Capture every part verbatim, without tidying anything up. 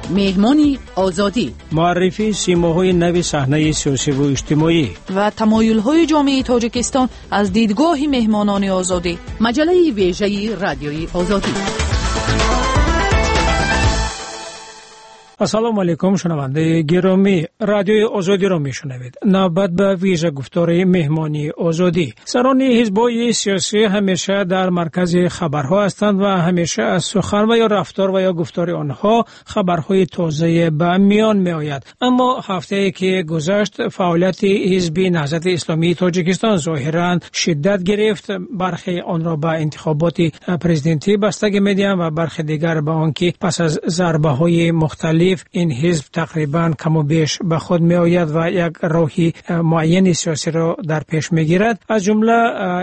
مهمانی آزادی، معرفی سیماهای نو صحنه سیاسی و اجتماعی و تمایل‌های جامعه تاجیکستان از دیدگاه مهمانان آزادی. مجله ویژه رادیوی آزادی. السلام علیکم شنونده گرامی، رادیوی آزادی را میشنوید. نوبت به ویژه گفتار مهمانی آزادی. سران حزب‌های سیاسی همیشه در مرکز خبرها هستند و همیشه از سخن و یا رفتار و یا گفتار آنها خبرهای تازه به میان می آید. اما هفته‌ای که گذشت فعالیت حزب نهضت اسلامی تاجیکستان ظاهراً شدت گرفت. برخی آن را به انتخابات پرزیدنتی بستگی می‌دهند و برخی دیگر به آنکه پس از ضربه‌های مختلف این حزب تقریبا کم و بیش به خود می آید و یک راهی معین سیاسی را در پیش می گیرد. از جمله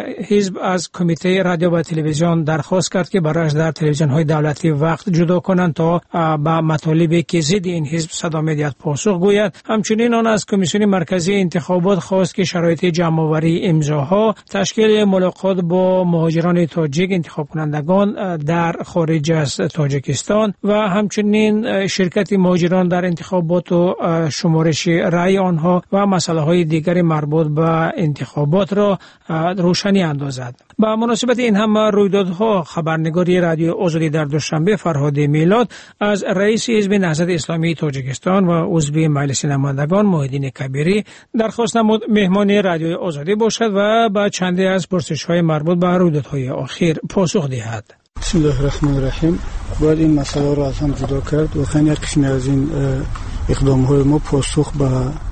حزب از کمیته رادیو و تلویزیون درخواست کرد که برایش در تلویزیون های دولتی وقت جدا کنند تا به مطالبی که ضد این حزب صدا می دهد پاسخ گوید. همچنین آن از کمیسیون مرکزی انتخابات خواست که شرایط جمع آوری امضاها، تشکیل ملاقات با مهاجران تاجیک انتخاب کنندگان در خارج از تاجیکستان و همچنین شرکت مهاجران در انتخابات و شمارش رأی آنها و مسائل های دیگر مربوط به انتخابات را روشنی اندازد. با مناسبت این همه رویدادها خبرنگاری رادیو آزادی در دوشنبه فرهاد میلاد از رئیس حزب نهضت اسلامی تاجیکستان و عضو مجلس نمایندگان محیدین کبیری درخواست نمود مهمان رادیو آزادی باشد و با چندی از پرسش‌های مربوط به رویدادهای اخیر پاسخ دهد. بسم الله الرحمن الرحیم. باید این مسئله را از هم جدا کرد. واقعا یک قسمی از این اقدام‌های ما پاسخ به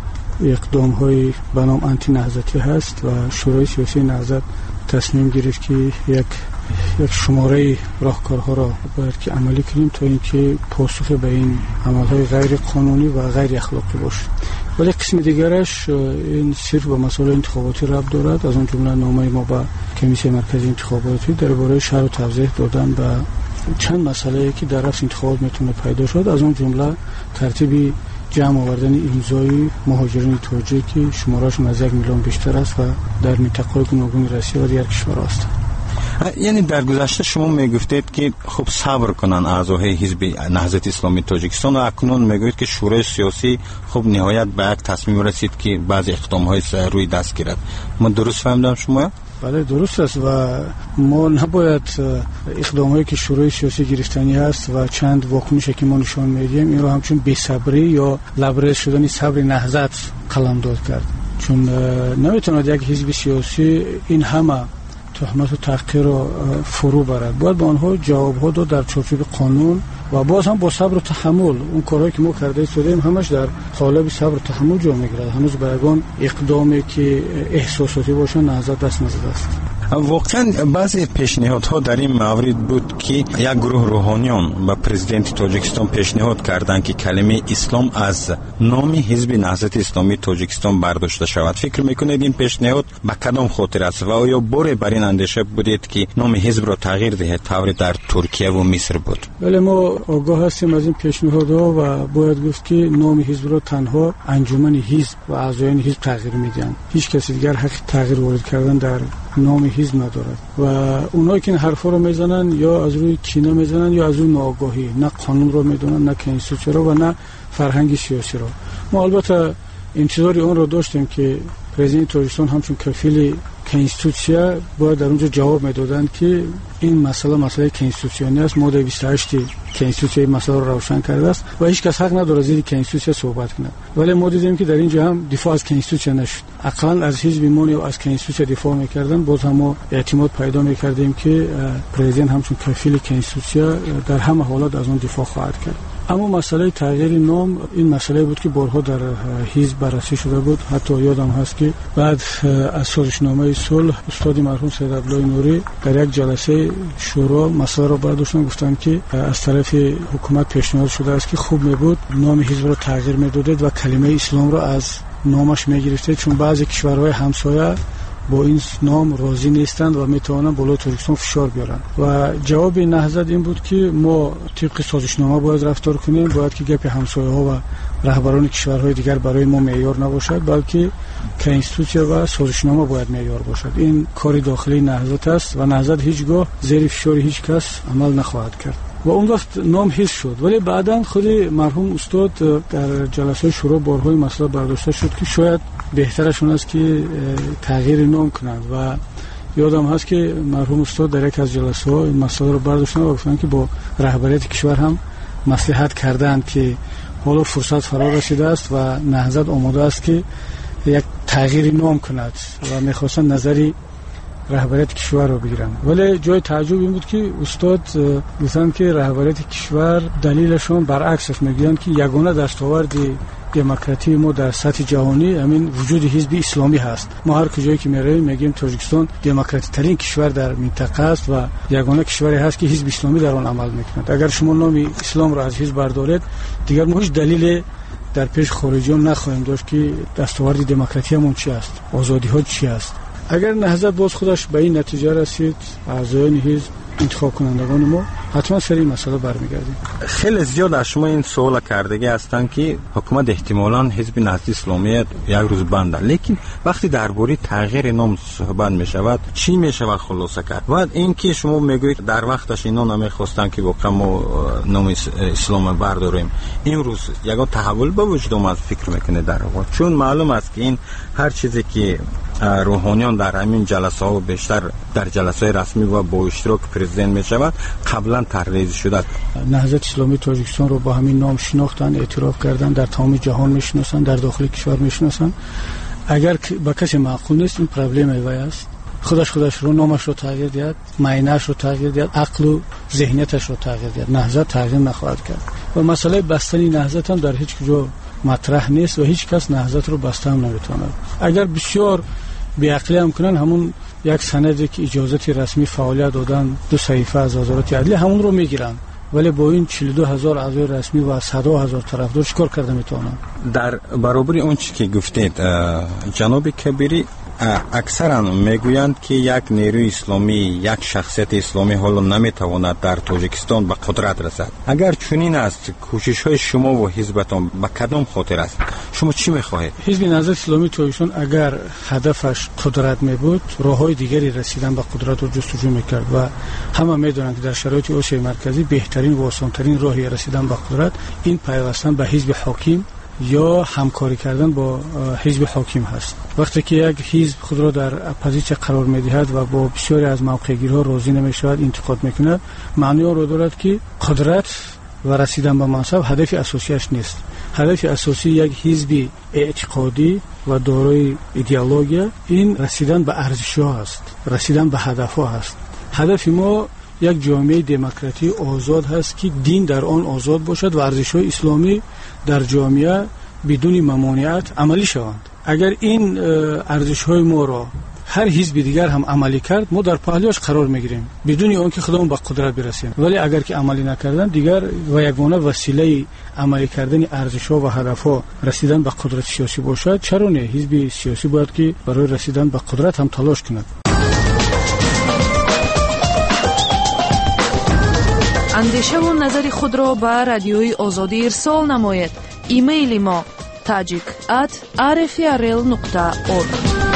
اقدام‌های به نام آنتی نهضتی هست و شورای سیاسی نهضت تصمیم گرفت که یک یک شماره راهکارها را باید که عملی کنیم تا اینکه پاسخ به این عمل‌های غیر قانونی و غیر اخلاقی باشه. ولی قسم دیگرش این صرف به مسائل انتخاباتی ربط دارد. از اون جمله نامه ما به کمیسیون مرکزی انتخاباتی درباره شرح و توضیح دادن به چند مسئله که در رأس انتخابات میتونه پیدا شد. از اون جمله ترتیب جمع آوردن امضای مهاجرین تاجیک شماره‌شون از یک میلیون بیشتر است و در منطقه‌های گوناگون روسیه و دیگر کشورها است. یعنی در گذشته شما میگفتید که خب صبر کنن اعضای حزب نهضت اسلامی تاجیکستان و اکنون میگوید که شورای سیاسی خب نهایت به یک تصمیم رسید که بعضی اقدام‌های روی دست گیرد. من درست فهمیدم شما؟ بله درست است و ما نباید اقدامایی که شورای سیاسی گرفتنی است و چند واکنشی که ما نشان میدیم این رو همچون بی‌صبری یا لبریز شدن صبر نهضت قلمداد کرد. چون نمیتواند یک حزب سیاسی این همه تهمت و تحقیر رو فرو برد. باید به آنها جواب‌ها داد در چارچوب قانون و باز هم با صبر و تحمل. اون کارهایی که ما کرده ایستادیم همش در قالب صبر و تحمل جا میگیرد. هنوز به یگان اقدامی که احساساتی باشه نهضت دست نزده است. واقعا بعضی پیشنهادها در این مورد بود که یک گروه روحانیان به پرزیدنت تاجیکستان پیشنهاد کردند که کلمه اسلام از نام حزب نهضت اسلامی تاجیکستان برداشته شود. فکر میکنید این پیشنهاد به کدام خاطر است و آیا باره بر این اندیشه بودید که نام حزب را تغییر دهید طوری در ترکیه و مصر بود؟ بله ما آگاه هستیم از این پیشنهادها و باید گفت که نام حزب را تنها انجمن حزب و اعضایان حزب تغییر میدن. هیچ کسی دیگر حق تغییر وارد کردن در نام حزب ندارد و اونایی که این حرفا رو میزنن یا از روی کینه میزنن یا از روی ناآگاهی، نه قانون رو میدونن نه کنستیتوسیون رو و نه فرهنگ سیاسی رو. ما البته انتظار اون رو داشتیم که پرزیدنت تاجیکستان همچون کفیل کنستیتوسیون باید در اونجا جواب میدادن که این مسئله مسئله کنستیتوسیونی است. ماده بیست و هشت کنستیتوسیون مسئله رو روشن کرده است و هیچ کس حق نداره زیر کنستیتوسیون صحبت کنه. ولی ما دیدیم که در اینجا هم دفاع از کنستیتوسیون نشد. اقلا از حزب ما و از کنستیتوسیون دفاع میکردن. باز هم ما اعتماد پیدا میکردیم که پرزیدنت همچون کفیل کنستیتوسیون در همه حالات از اون دفاع خواهد کرد. اما مسئله تغییر نام این مسئله بود که بارها در حزب بررسی شده بود. حتی یادم هست که بعد از سازشنامه صلح استاد مرحوم سید عبدالله نوری در یک جلسه شورا مسئله را برداشتن، گفتن که از طرف حکومت پیشنهاد شده است که خوب می بود نام حزب را تغییر میدادید و کلمه اسلام را از نامش میگرفتید، چون بعضی کشورهای همسایه با این نام راضی نیستند و میتوانند بالای ترکستان فشار بیارن. و جواب نهضت این بود که ما طبق سازشنامه باید رفتار کنیم، باید که گپ همسایه ها و رهبران کشورهای دیگر برای ما معیار نباشد، بلکه کنستیتوسیون و سازشنامه باید معیار باشد. این کاری داخلی نهضت است و نهضت هیچگاه زیر فشار هیچ کس عمل نخواهد کرد. و اون وقت نام حفظ شد. ولی بعداً خود مرحوم استاد در جلسه شورا بارهای مسئله برداشته شد که شاید بهترشون است که تغییر نام کنند و یادم هست که مرحوم استاد در یک از جلسه ها این مسئله رو برداشتن و گفتن که با رهبریت کشور هم مصلحت کردند که حالا فرصت فرا رسیده است و نهضت آماده است که یک تغییر نام کند و میخواستن نظری رهبریت کشور رو بگیرن. ولی جای تعجب این بود که استاد گفتن که رهبریت کشور دلیلشون برعکس است، میگن که یگانه دستاورد دموکراتی ما در سطح جهانی همین وجود حزب اسلامی هست. ما هر کجایی که میرویم میگیم تاجیکستان دموکراتی ترین کشور در منطقه است و یگانه کشوری هست که حزب اسلامی در آن عمل میکند. اگر شما نام اسلام را از حزب بردارید دیگر ما هیچ دلیل در پیش خارجیان نخواهیم داشت که دستاورد دموکراتی همون چی است، آزادی ها چی است. اگر نهضت باز خودش به این نتیجه رسید، اعضایان حزب انتخاب کنندگان ما حتما سر این مسئله برمیگردیم. خیلی زیاد از شما این سوال کردگی هستند که حکومت احتمالاً حزب نهضت اسلامی یک روز بنده، لیکن وقتی درباره تغییر نام صحبت می شود چی می شود خلاصه کرد؟ و این که شما میگویید در وقتش اینا نمیخواستن که واقعا ما نام اسلام برداریم، این روز یک تحول به وجود اومد فکر میکنه در واقع، چون معلوم است که این هر چیزی که روحانیان در همین جلسه ها بیشتر در جلسه رسمی و با اشتراک پرزیدنت می شود قبلا تحریز شده. نهضت اسلامی تاجیکستان رو با همین نام شناختن، اعتراف کردن، در تمام جهان میشناسن، در داخل کشور میشناسن. اگر با کسی معقول نیست این پرابلم ایوای است، خودش خودش رو نامش رو تغییر دهد، معینه‌اش رو تغییر دهد، عقل و ذهنیتش رو تغییر دهد، نهضت تغییر نخواهد کرد. و مسئله بستن نهضت هم در هیچ کجا مطرح نیست و هیچ کس نهضت رو بسته هم نمیتواند. اگر بسیار بی‌عقلی هم کنن، همون یک سندی که اجازه رسمی فعالیت دادن دو صحیفه از وزارت عدلیه همون رو میگیرن، ولی با این چهل و دو هزار اعضای رسمی و صد هزار طرفدار چیکار کرده میتونن؟ در برابر اون چیزی که گفتید جناب کبیری، اکثرا میگویند که یک نیروی اسلامی، یک شخصیت اسلامی حالا نمیتواند در تاجیکستان به قدرت رسد. اگر چنین است کوشش های شما و حزبتان به کدام خاطر است؟ شما چی میخواهید؟ حزب نهضت اسلامی تاجیکستان اگر هدفش قدرت میبود راه های دیگری رسیدن به قدرت رو جستجو میکرد و همه میدونن که در شرایط آسیای مرکزی بهترین و آسانترین راهی رسیدن به قدرت این پیوستن به حزب حاکم یا همکاری کردن با حزب حاکم هست. وقتی که یک حزب خود را در اپوزیسیون قرار می‌دهد و با بسیاری از موقع‌گیری‌ها راضی نمی‌شود، انتقاد می‌کند، معنی آن را دارد که قدرت و رسیدن به منصب هدف اساسیش نیست. هدف اساسی یک حزب اعتقادی و دارای ایدئولوژی این رسیدن به ارزش‌ها است، رسیدن به هدف‌ها است. هدف ما یک جامعه دموکراتی آزاد هست که دین در آن آزاد باشد و ارزش‌های اسلامی در جامعه بدون ممانعت عملی شوند. اگر این ارزش‌های ما را هر حزب دیگر هم عملی کرد، ما در پهلوش قرار میگیریم بدون آنکه خودمون به قدرت برسیم. ولی اگر که عملی نکردن دیگر و یگانه وسیله عملی کردن ارزش‌ها و هدف‌ها رسیدن به قدرت سیاسی باشد، چرا نه؟ حزب سیاسی باید که برای رسیدن به قدرت هم تلاش کند. اندیشه و نظر خود را به رادیوی آزادی ارسال نمایید. ایمیل ما tajik at r f r l dot org.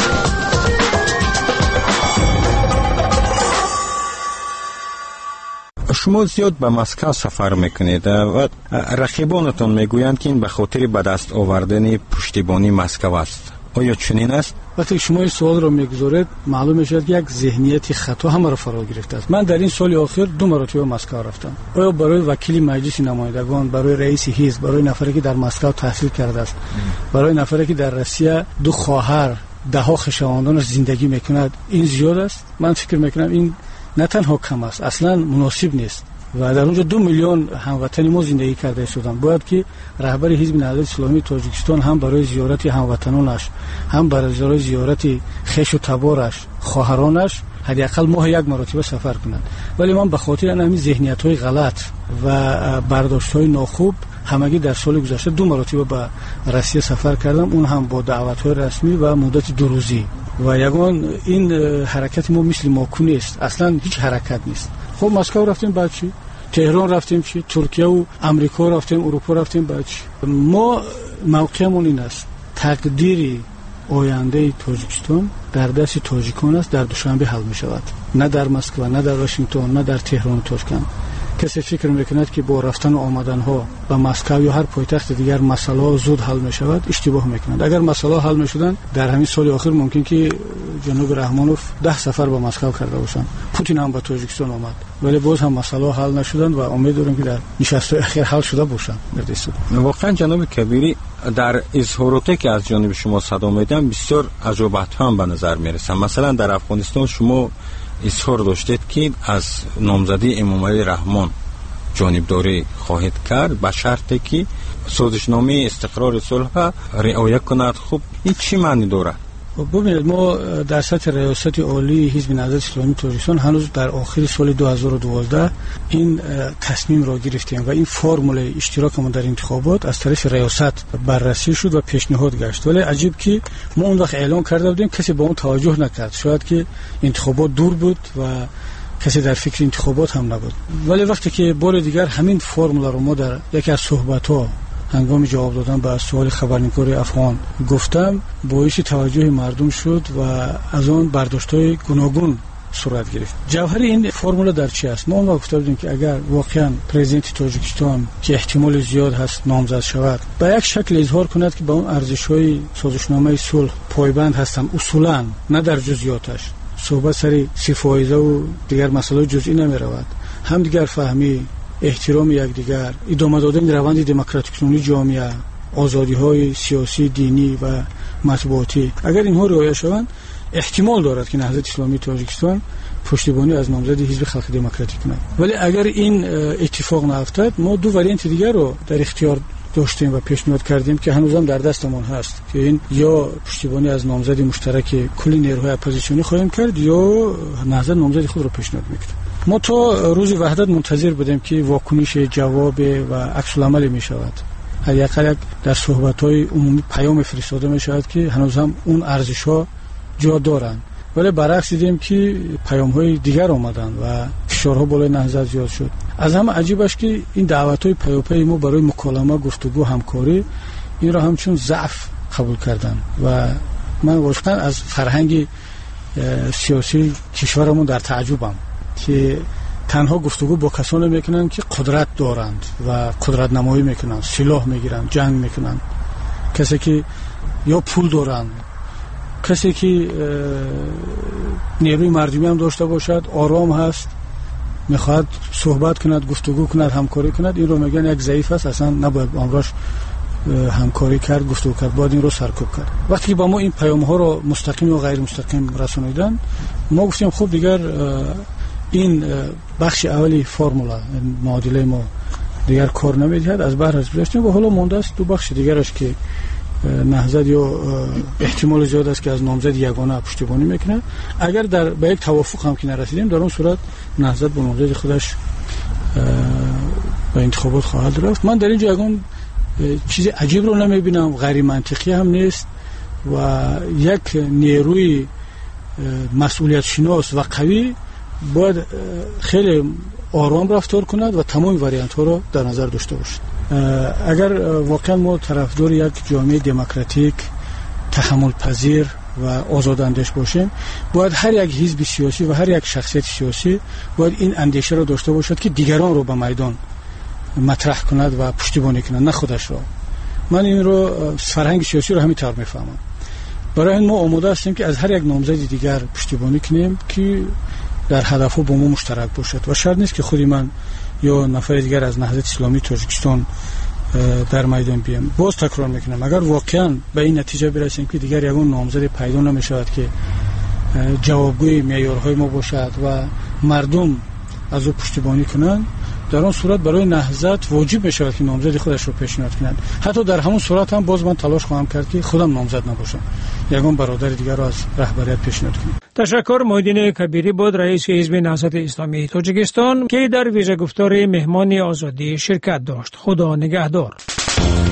شما زیاد به مسکو سفر میکنید و رقیبانتون میگویند که این به خاطر به دست آوردن پشتیبانی مسکو است. آیا چنین است؟ وقتی شما این سوال رو میگذارید معلوم میشه که یک ذهنیت خطا همه را فرا گرفته است. من در این سال آخر دو مرتبه مسکو رفتم. آیا برای وکیل مجلس نمایندگان، برای رئیس حزب، برای نفری که در مسکو تحصیل کرده است، برای نفری که در روسیه دو خواهر، ده ها خویشاوندان زندگی میکند، این زیاد است؟ من فکر میکنم این نه تنها کم است، اصلا مناسب نیست. و در اونجا دو میلیون هموطن ما زندگی کرده شدند. باید که رهبر حزب نهضت اسلامی تاجیکستان هم برای زیارت هموطنانش، هم برای زیارت خویش و تبارش، خواهرانش حداقل ماه یک مرتبه سفر کنند. ولی من به خاطر همین ذهنیت‌های غلط و برداشت‌های ناخوب همگی در سال گذشته دو مرتبه به روسیه سفر کردم، اون هم با دعوت‌های رسمی و مدت دو روزی. و یگان این حرکت ما مثل ماکو نیست، اصلا هیچ حرکت نیست. خب مسکو رفتیم بعد چی؟ تهران رفتیم چی؟ ترکیه و امریکا رفتیم، اروپا رفتیم بعد چی؟ ما موقعمون این است، تقدیر آینده تاجیکستان در دست تاجیکان است، در دوشنبه حل می شود، نه در مسکو، نه در واشنگتن، نه در تهران و تاشکند. کسی فکر میکند که با رفتن و آمدن ها به مسکو یا هر پایتخت دیگر مسئله زود حل میشود اشتباه میکنند. اگر مسئله حل میشدن در همین سال آخر ممکن که جناب رحمانوف ده سفر به مسکو کرده باشند، پوتین هم به تاجیکستان آمد، ولی باز هم مسئله حل نشدند و امید دارم که در نشست اخیر حل شده باشند. واقعا جناب کبیری در اظهاراتی که از جانب شما صدا میدم بسیار عجوبت هم به نظر میرسن. مثلا در افغانستان شما اظهار داشتید که از نامزدی امام علی رحمان جانبداری خواهید کرد به شرطی که سازشنامه استقرار صلح رعایت کند. خب این چی معنی داره؟ ببینید ما در سطح ریاست عالی حزب نهضت اسلامی تاجیکستان هنوز در آخر سال دو هزار و دوازده این تصمیم را گرفتیم و این فرمول اشتراک ما در انتخابات از طرف ریاست بررسی شد و پیشنهاد گشت. ولی عجیب که ما اون وقت اعلام کرده بودیم، کسی با اون توجه نکرد. شاید که انتخابات دور بود و کسی در فکر انتخابات هم نبود. ولی وقتی که بار دیگر همین فرمول رو ما در یکی از صحبت‌ها هنگام جواب دادن به سوال خبرنگار افغان گفتم، باعث توجه مردم شد و از آن برداشت‌های گوناگون صورت گرفت. جوهر این فرمول در چی است؟ ما اون وقت گفتیم که اگر واقعا پرزیدنت تاجیکستان که احتمال زیاد هست نامزد شود، به یک شکل اظهار کند که به اون ارزش‌های سازشنامه صلح پایبند هستم اصولاً، نه در جزئیاتش. صحبت سر سیفایزه و دیگر مسائل جزئی نمی‌رود. هم دیگر فهمی، احترام یکدیگر، ادامه دادن روند دموکراتیک کنونی جامعه، آزادی‌های سیاسی، دینی و مطبوعاتی، اگر اینها رعایت شوند احتمال دارد که نهضت اسلامی تاجیکستان پشتیبانی از نامزد حزب خلق دموکراتیک کند. ولی اگر این اتفاق نیفتد، ما دو واریانت دیگر رو در اختیار داشتیم و پیشنهاد کردیم که هنوزم در دستمون هست که این یا پشتیبانی از نامزد مشترک کل نیروهای اپوزیسیونی خواهیم کرد یا نهضت نامزد خود رو پیشنهاد میکنیم. ما تا روز وحدت منتظر بودیم که واکنش جواب و عکس العمل می شود. حداقل در صحبت‌های عمومی پیام فرستاده می شود که هنوز هم اون ارزش‌ها جا دارند. ولی برعکس دیدیم که پیام‌های دیگر آمدند و فشارها بالای نهضت زیاد شد. از همه عجیب است که این دعوت‌های پیاپی ما برای مکالمه، گفتگو، همکاری این را همچون ضعف قبول کردند و من واقعا از فرهنگ سیاسی کشورمون در تعجبم که تنها گفتگو با کسانی میکنن که قدرت دارند و قدرت نمایی میکنن، سلاح میگیرن، جنگ میکنن، کسی که یا پول دارند، کسی که نیروی مردمی هم داشته باشد، آرام هست، میخواد صحبت کند، گفتگو کند، همکاری کند، این رو میگن یک ضعیف است، اصلا نباید امروز همکاری کرد، گفتگو کرد، باید این رو سرکوب کرد. وقتی که با ما این پیام ها رو مستقیم و غیر مستقیم رسانیدن، ما گفتیم خب دیگر این بخش اولی فرمولا معادله ما دیگر کار نمیدهد، از بحر از گذشتیم و حالا مونده است دو بخش دیگرش که نهضت یا احتمال زیاد است که از نامزد یگانه پشتیبانی میکنه. اگر در به یک توافق هم که نرسیدیم، در اون صورت نهضت با نامزد خودش به انتخابات خواهد رفت. من در اینجا یگان چیز عجیب رو نمیبینم، غیر منطقی هم نیست و یک نیروی مسئولیت شناس و قوی باید خیلی آرام رفتار کند و تمام واریانت ها رو در نظر داشته باشد. اگر واقعا ما طرفدار یک جامعه دموکراتیک، تحمل پذیر و آزاداندیش باشیم، باید هر یک حزب سیاسی و هر یک شخصیت سیاسی باید این اندیشه رو داشته باشد که دیگران رو به میدان مطرح کند و پشتیبانی کند، نه خودش را. من این رو فرهنگ سیاسی رو همین طور میفهمم. برای این ما آماده هستیم که از هر یک نامزد دیگر پشتیبانی کنیم که در هدفها با ما مشترک باشد و شرط نیست که خودی من یا نفر دیگر از نهضت اسلامی تاجیکستان در میدان بیام. باز تکرار میکنم، اگر واقعا به این نتیجه برسیم که دیگر یگان نامزد پیدا نمیشود که جوابگوی معیارهای ما باشد و مردم از او پشتیبانی کنند، در اون صورت برای نهضت واجب میشود که نامزد خودش رو پیشنهاد کند. حتی در همون صورت هم باز من تلاش خواهم کرد که خودم نامزد نباشم، یگان برادر دیگر رو از رهبریت پیشنهاد کنم. تشکر. محیدین کبیری بود، رئیس حزب نهضت اسلامی تاجیکستان که در ویژه گفتار مهمان آزادی شرکت داشت. خدا نگهدار.